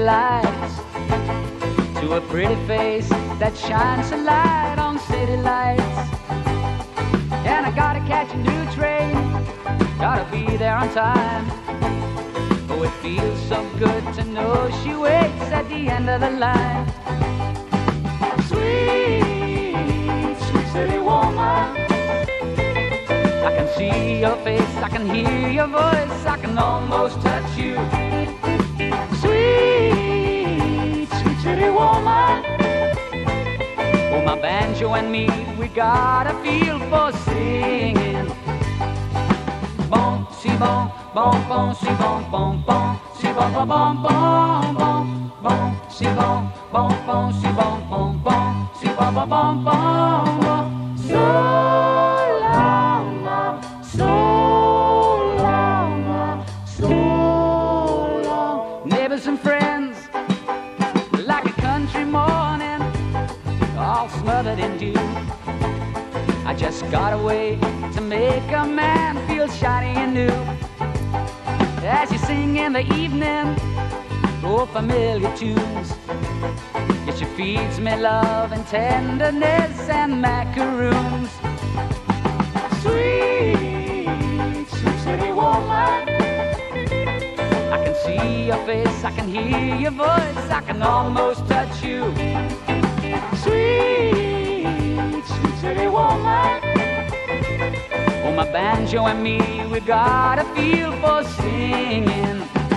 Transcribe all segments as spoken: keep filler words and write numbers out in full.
lights, to a pretty face that shines a light on city lights. And I gotta catch a new train, gotta be there on time. Oh, it feels so good to know she waits at the end of the line. Sweet, sweet city woman, I can see your face, I can hear your voice, I can almost touch you. Sweet, sweet city woman, oh, my banjo and me, we got a feel for singing. Bon, si bon, bon, bon, si bon, bon, bon, si bon, bon, bon, bon, bon, bon, si bon, bon, bon, si bon, bon, bon, si bon, bon, bon, bon, bon. So long, so long, so long. Neighbors and friends, like a country morning, all smothered in dew. I just got a way to make a man feel shiny and new. As you sing in the evening, oh, familiar tunes, yet she feeds me love and tenderness and macaroons. Sweet, sweet city woman, I can see your face, I can hear your voice, I can almost touch you. Sweet, sweet city woman, oh, my banjo and me, we got a feel for singing.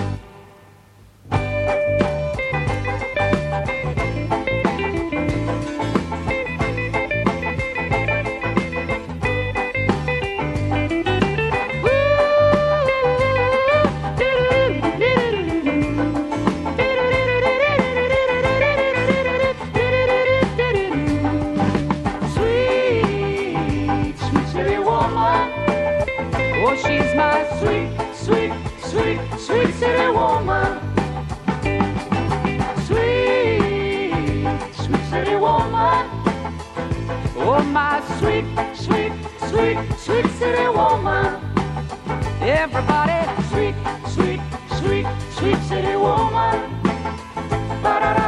Oh, she's my sweet, sweet, sweet, sweet city woman. Sweet, sweet city woman. Oh, my sweet, sweet, sweet, sweet city woman. Everybody, sweet, sweet, sweet, sweet city woman. Ba-da-da.